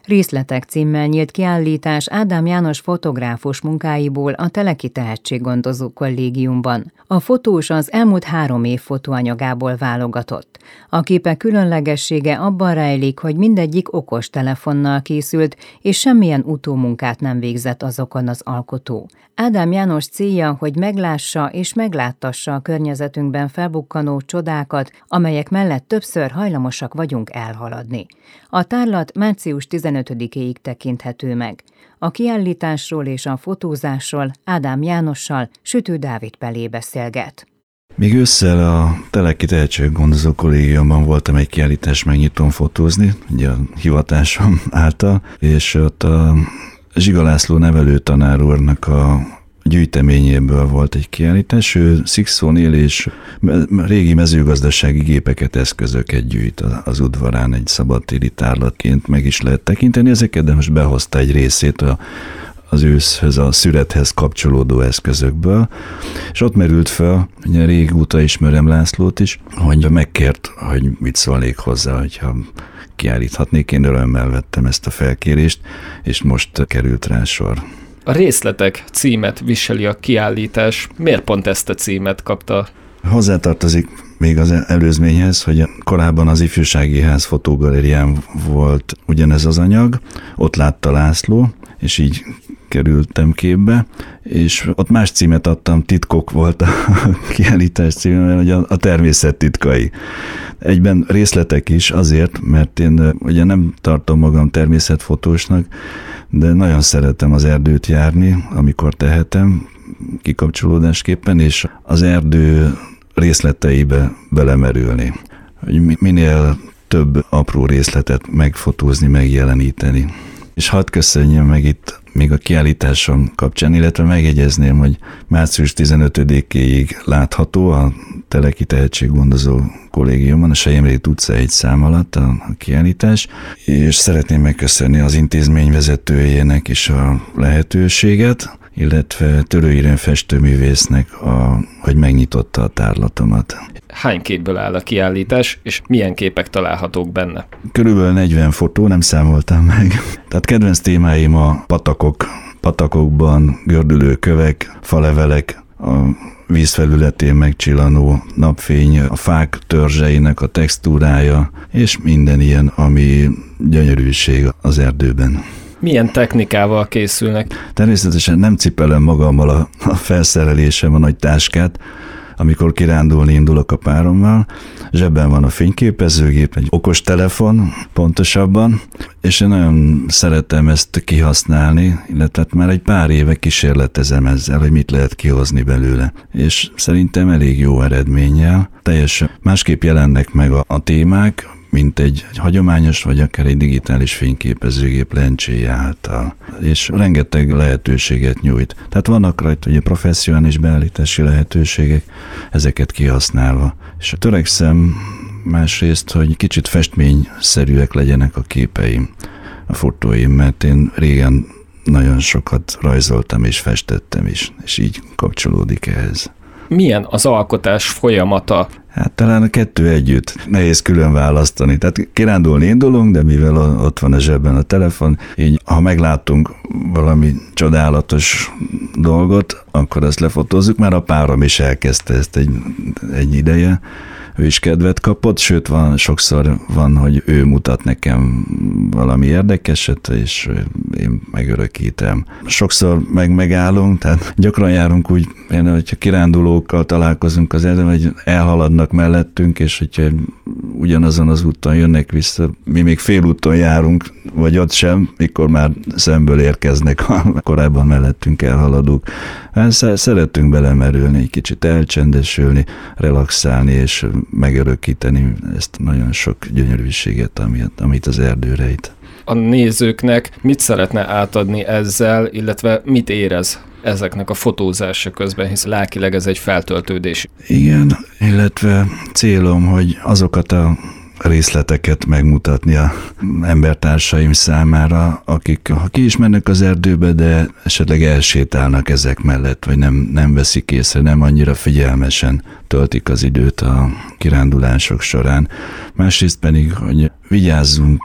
Részletek címmel nyílt kiállítás Ádám János fotográfus munkáiból a Teleki Tehetséggondozó Kollégiumban. A fotós az elmúlt 3 év fotóanyagából válogatott. A képek különlegessége abban rejlik, hogy mindegyik okos telefonnal készült, és semmilyen utómunkát nem végzett azokon az alkotó. Ádám János célja, hogy meglássa és megláttassa a környezetünkben felbukkanó csodákat, amelyek mellett többször hajlamosak vagyunk elhaladni. A tárlat március 15-éig tekinthető meg. A kiállításról és a fotózásról Ádám Jánossal Sütő Dávid Pelé beszélget. Még ősszel a Teleki Tehetséggondozó Kollégiumban voltam egy kiállítás megnyitón fotózni, ugye a hivatásom által, és ott a Zsiga László nevelőtanár úrnak a gyűjteményéből volt egy kiállítás. Ő Szikszón él, és régi mezőgazdasági gépeket, eszközöket gyűjt az udvarán egy szabadtéri tárlatként, meg is lehet tekinteni ezeket, de most behozta egy részét az őszhöz, a szürethez kapcsolódó eszközökből, és ott merült fel, ugye régóta ismerem Lászlót is, hogy megkért, hogy mit szólnék hozzá, hogyha kiállíthatnék. Én örömmel vettem ezt a felkérést, és most került rá sor. A Részletek címet viseli a kiállítás. Miért pont ezt a címet kapta? Hozzátartozik még az előzményhez, hogy korábban az Ifjúsági Ház fotógalérián volt ugyanez az anyag, ott látta László, és így kerültem képbe, és ott más címet adtam, Titkok volt a kiállítás címe, hogy a természet titkai. Egyben részletek is azért, mert én ugye nem tartom magam természetfotósnak, de nagyon szeretem az erdőt járni, amikor tehetem, kikapcsolódásképpen, és az erdő részleteibe belemerülni. Hogy minél több apró részletet megfotózni, megjeleníteni. És hadd köszönjem meg itt még a kiállításom kapcsán, illetve megjegyezném, hogy március 15-éig látható a Teleki Tehetséggondozó Kollégiumban, a Selyemrét utca 1 szám alatt a kiállítás, és szeretném megköszönni az intézmény vezetőjének is a lehetőséget, illetve Törő Irén festőművésznek, hogy megnyitotta a tárlatomat. Hány képből áll a kiállítás, és milyen képek találhatók benne? Körülbelül 40 fotó, nem számoltam meg. Tehát kedvenc témáim a patakokban gördülő kövek, falevelek, a vízfelületén megcsillanó napfény, a fák törzseinek a textúrája, és minden ilyen, ami gyönyörűség az erdőben. Milyen technikával készülnek? Természetesen nem cipelem magammal a felszerelésem, a nagy táskát, amikor kirándulni indulok a párommal. Zsebben van a fényképezőgép, egy okostelefon pontosabban, és én nagyon szeretem ezt kihasználni, illetve már egy pár éve kísérletezem ezzel, hogy mit lehet kihozni belőle. És szerintem elég jó eredménnyel. Teljesen másképp jelennek meg a témák, mint egy hagyományos, vagy akár egy digitális fényképezőgép lencséje által. És rengeteg lehetőséget nyújt. Tehát vannak rajta ugye professzionális beállítási lehetőségek, ezeket kihasználva. És törekszem másrészt, hogy kicsit festményszerűek legyenek a képeim, a fotóim, mert én régen nagyon sokat rajzoltam és festettem is, és így kapcsolódik ehhez. Milyen az alkotás folyamata? Hát talán a kettő együtt. Nehéz külön választani. Tehát kirándulni indulunk, de mivel ott van a zsebben a telefon, így ha meglátunk valami csodálatos dolgot, akkor ezt lefotózzuk. Már a párom is elkezdte ezt egy ideje. Ő is kedvet kapott, sőt sokszor van, hogy ő mutat nekem valami érdekeset, és én megörökítem. Sokszor megállunk, tehát gyakran járunk úgy, hogyha kirándulókkal találkozunk az erdőben, hogy elhaladnak mellettünk, és hogyha ugyanazon az úton jönnek vissza, mi még félúton járunk, vagy ott sem, mikor már szemből érkeznek a korábban mellettünk elhaladók. Hát szeretünk belemerülni, egy kicsit elcsendesülni, relaxálni, és megörökíteni ezt nagyon sok gyönyörűséget, amit az erdő rejt. A nézőknek mit szeretne átadni ezzel, illetve mit érez ezeknek a fotózása közben, hisz lelkileg ez egy feltöltődés. Igen, illetve célom, hogy azokat a részleteket megmutatni a embertársaim számára, akik ha ki is mennek az erdőbe, de esetleg elsétálnak ezek mellett, vagy nem veszik észre, nem annyira figyelmesen töltik az időt a kirándulások során. Másrészt pedig, hogy vigyázzunk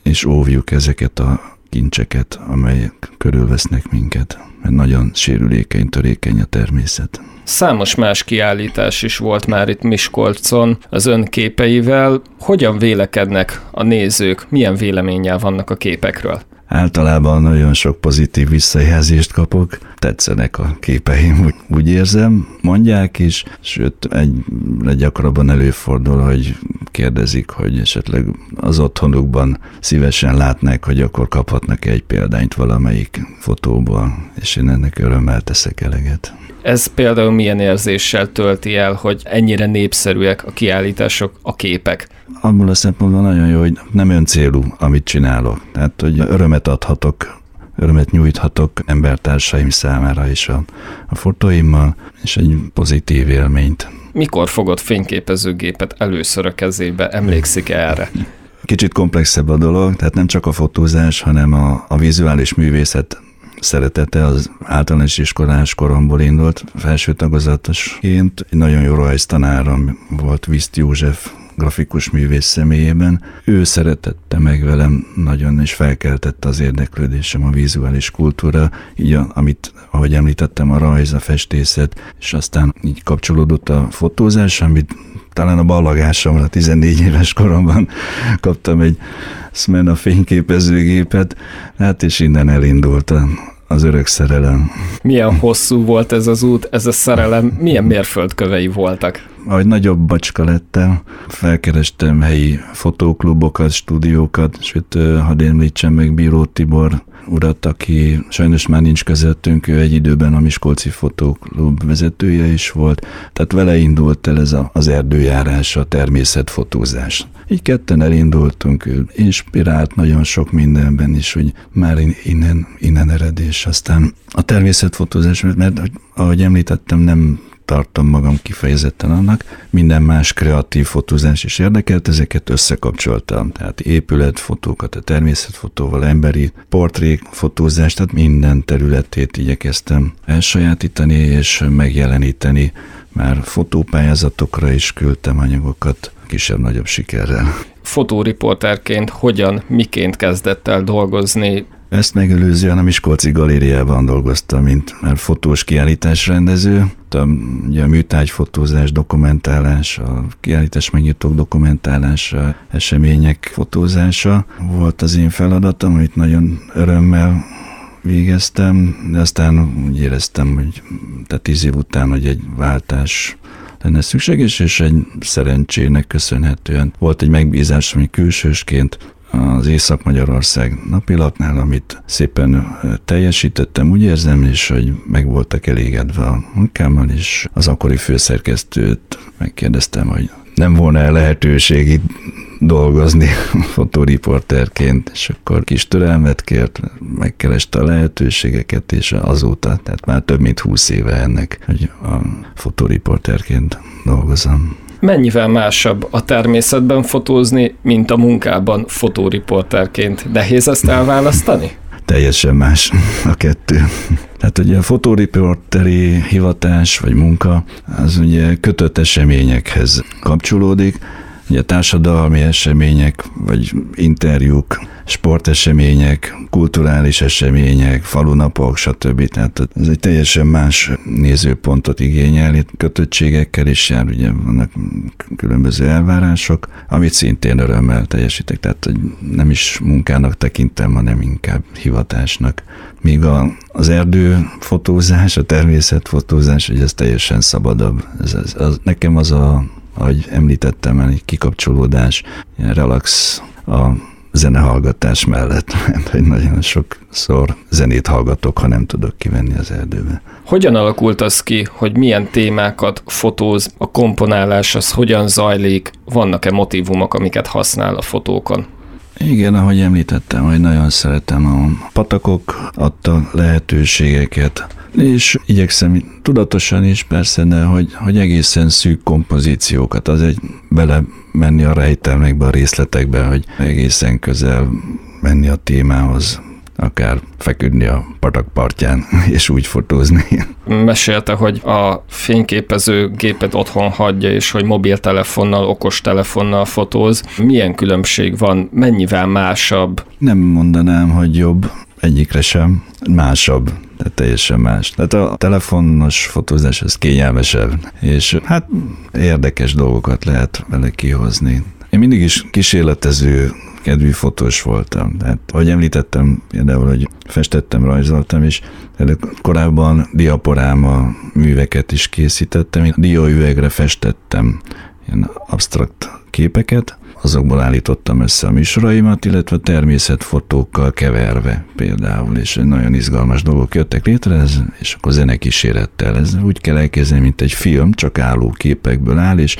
és óvjuk ezeket a kincseket, amelyek körülvesznek minket, mert nagyon sérülékeny, törékeny a természet. Számos más kiállítás is volt már itt Miskolcon az ön képeivel. Hogyan vélekednek a nézők? Milyen véleménnyel vannak a képekről? Általában nagyon sok pozitív visszajelzést kapok, tetszenek a képeim, úgy érzem, mondják is, sőt, egyre gyakrabban előfordul, hogy kérdezik, hogy esetleg az otthonukban szívesen látnák, hogy akkor kaphatnak egy példányt valamelyik fotóból, és én ennek örömmel teszek eleget. Ez például milyen érzéssel tölti el, hogy ennyire népszerűek a kiállítások, a képek? Abból a szempontból nagyon jó, hogy nem öncélú, amit csinálok. Tehát, hogy örömet adhatok, örömet nyújthatok embertársaim számára is a fotóimmal, és egy pozitív élményt. Mikor fogott fényképezőgépet először a kezébe? Emlékszik erre? Kicsit komplexebb a dolog, tehát nem csak a fotózás, hanem a vizuális művészet szeretete az általános iskolás koromból indult, felső tagozatosként. Egy nagyon jó rajztanárom volt, Viszt József, grafikus művész személyében. Ő szeretette meg velem nagyon, és felkeltette az érdeklődésem a vizuális kultúra, így amit, ahogy említettem, a rajz, a festészet, és aztán így kapcsolódott a fotózás, amit talán a ballagásomra 14 éves koromban kaptam egy Smena fényképezőgépet, hát és innen elindult az örök szerelem. Milyen hosszú volt ez az út, ez a szerelem, milyen mérföldkövei voltak? Ahogy nagyobb bacska lettem, felkerestem helyi fotóklubokat, stúdiókat, sőt, hadd említsem meg Bíró Tibor urat, aki sajnos már nincs közöttünk, ő egy időben a Miskolci Fotóklub vezetője is volt, tehát vele indult el ez az erdőjárás, a természetfotózás. Így ketten elindultunk, ő inspirált nagyon sok mindenben is, hogy már innen ered, és aztán a természetfotózás, mert ahogy említettem, nem tartom magam kifejezetten annak, minden más kreatív fotózás is érdekelt, ezeket összekapcsoltam, tehát épületfotókat, a természetfotóval, emberi portréfotózást, tehát minden területét igyekeztem elsajátítani és megjeleníteni. Már fotópályázatokra is küldtem anyagokat, kisebb-nagyobb sikerrel. Fotóriporterként hogyan, miként kezdett el dolgozni? Ezt megelőzően a Miskolci Galériában dolgoztam, mint már fotós kiállításrendező. Ugye a műtárgyfotózás, dokumentálás, a kiállítás megnyitók dokumentálása, események fotózása volt az én feladatom, amit nagyon örömmel végeztem, de aztán úgy éreztem, hogy 10 év után, hogy egy váltás lenne szükséges, és egy szerencsének köszönhetően volt egy megbízásom, hogy külsősként az Észak-Magyarország napilapnál, amit szépen teljesítettem, úgy érzem, és hogy meg voltak elégedve a munkámmal, és az akkori főszerkesztőt megkérdeztem, hogy nem volna lehetőség itt dolgozni fotóriporterként, és akkor kis türelmet kért, megkereste a lehetőségeket, és azóta, tehát már több mint 20 éve ennek, hogy a fotóriporterként dolgozom. Mennyivel másabb a természetben fotózni, mint a munkában fotóriporterként? Nehéz ezt elválasztani? Teljesen más a kettő. Tehát ugye a fotóriporteri hivatás vagy munka, az ugye kötött eseményekhez kapcsolódik, ugye társadalmi események, vagy interjúk, sportesemények, kulturális események, falunapok, stb. Tehát ez egy teljesen más nézőpontot igényel, itt kötöttségekkel is jár, ugye vannak különböző elvárások, amit szintén örömmel teljesítek, tehát hogy nem is munkának tekintem, hanem inkább hivatásnak. Míg az erdőfotózás, a természetfotózás, hogy ez teljesen szabadabb. Nekem az ahogy említettem, egy kikapcsolódás, ilyen relax a zenehallgatás mellett, hogy nagyon sokszor zenét hallgatok, ha nem tudok kivenni az erdőbe. Hogyan alakult az ki, hogy milyen témákat fotóz, a komponálás az hogyan zajlik, vannak-e motívumok, amiket használ a fotókon? Igen, ahogy említettem, hogy nagyon szeretem a patakok adta lehetőségeket, és igyekszem tudatosan is persze, de hogy egészen szűk kompozíciókat, az egy bele menni a rejtelmekbe, a részletekbe, hogy egészen közel menni a témához. akár feküdni a patak partján, és úgy fotózni. Mesélte, hogy a fényképező gépet otthon hagyja, és hogy mobiltelefonnal, okostelefonnal fotóz. Milyen különbség van? Mennyivel másabb? Nem mondanám, hogy jobb, egyikre sem, másabb, tehát teljesen más. Tehát a telefonos fotózás az kényelmesebb, és hát érdekes dolgokat lehet vele kihozni. Én mindig is kísérletező kedvű fotós voltam. Tehát, ahogy említettem, például, hogy festettem, rajzoltam is, korábban diaporáma műveket is készítettem, dióüvegre festettem ilyen absztrakt képeket, azokból állítottam össze a műsoraimat, illetve természetfotókkal keverve például, és nagyon izgalmas dolgok jöttek létre, és akkor zenekísérettel. Ez úgy kell elképzelni, mint egy film, csak álló képekből áll, és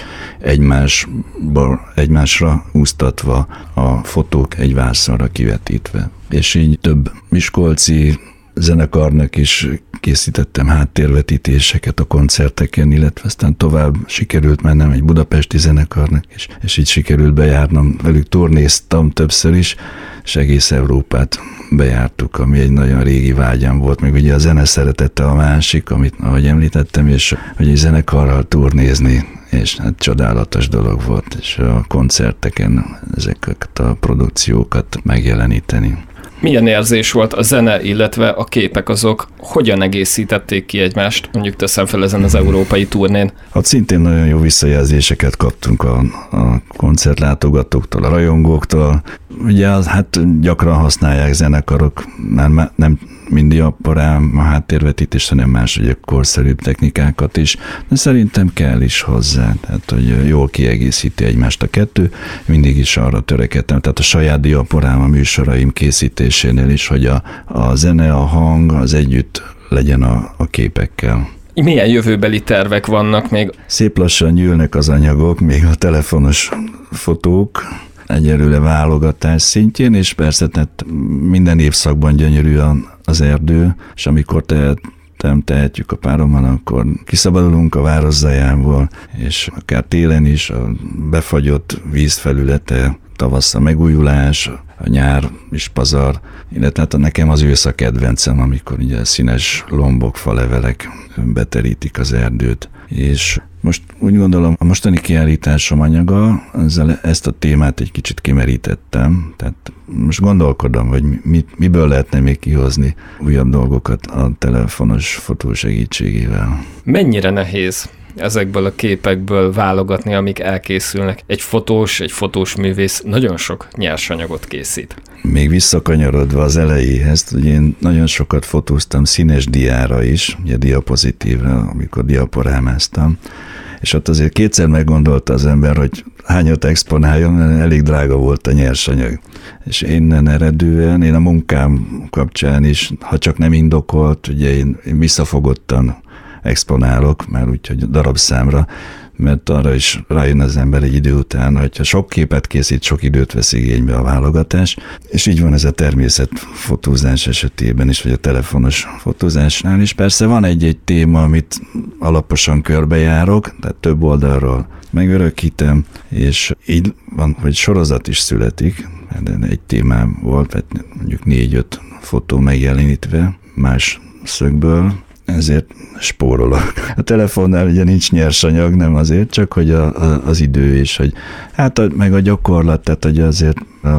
egymásra úsztatva a fotók egy vászonra kivetítve. És így több miskolci zenekarnak is készítettem háttérvetítéseket a koncerteken, illetve aztán tovább sikerült mennem egy budapesti zenekarnak, és így sikerült bejárnom, velük turnéztam többször is, és egész Európát bejártuk, ami egy nagyon régi vágyam volt, még ugye a zene szeretete a másik, amit ahogy említettem, és hogy egy zenekarral turnézni, és hát csodálatos dolog volt, és a koncerteken ezeket a produkciókat megjeleníteni. Milyen érzés volt a zene, illetve a képek, azok hogyan egészítették ki egymást? Mondjuk teszem fel ezen az európai turnén. Hát szintén nagyon jó visszajelzéseket kaptunk a koncertlátogatóktól, a rajongóktól. Ugye hát gyakran használják zenekarok, nem mindig a háttérvetítés, hanem más ugye korszerűbb technikákat is, de szerintem kell is hozzá, tehát hogy jól kiegészíti egymást a kettő, mindig is arra törekedtem, tehát a saját diaporáma műsoraim készítésénél is, hogy a zene, a hang az együtt legyen a képekkel. Milyen jövőbeli tervek vannak még? Szép lassan gyűlnek az anyagok, még a telefonos fotók, egyelőre válogatás szintjén, és persze tehát minden évszakban gyönyörű az erdő, és amikor tehetjük a párommal, akkor kiszabadulunk a városzajából, és akár télen is a befagyott vízfelülete, tavasz a megújulás, a nyár is pazar, illetve hát nekem az ősz a kedvencem, amikor ugye színes lombok, falevelek beterítik az erdőt, és most úgy gondolom, a mostani kiállításom anyaga, ezt a témát egy kicsit kimerítettem, tehát most gondolkodom, hogy miből lehetne még kihozni újabb dolgokat a telefonos fotó segítségével. Mennyire nehéz ezekből a képekből válogatni, amik elkészülnek? Egy fotós művész nagyon sok nyersanyagot készít. Még visszakanyarodva az elejéhez, hogy én nagyon sokat fotóztam színes diára is, ugye diapozitívra, amikor diaporámáztam, és ott azért kétszer meggondolta az ember, hogy hányat exponáljon, mert elég drága volt a nyersanyag. És innen eredően, én a munkám kapcsán is, ha csak nem indokolt, ugye én visszafogottan exponálok, már úgyhogy darabszámra, mert arra is rájön az ember egy idő után, hogyha sok képet készít, sok időt vesz igénybe a válogatás, és így van ez a természetfotózás esetében is, vagy a telefonos fotózásnál is. Persze van egy-egy téma, amit alaposan körbejárok, tehát több oldalról megörökítem, és így van, hogy sorozat is születik, egy témám volt, mondjuk 4-5 fotó megjelenítve más szögből, ezért spórolok. A telefonnál ugye nincs nyersanyag, nem azért, csak hogy az idő is, hogy hát meg a gyakorlat, tehát hogy azért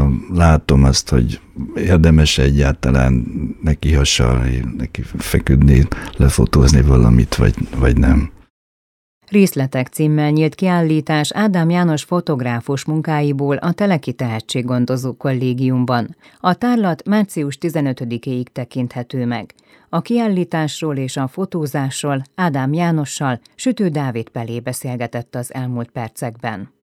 látom azt, hogy érdemes egyáltalán neki hasonlni, neki feküdni, lefotózni valamit, vagy nem. Részletek címmel nyílt kiállítás Ádám János fotográfus munkáiból a Teleki Tehetséggondozó Kollégiumban. A tárlat március 15-éig tekinthető meg. A kiállításról és a fotózásról Ádám Jánossal Sütő Dávid Pelé beszélgetett az elmúlt percekben.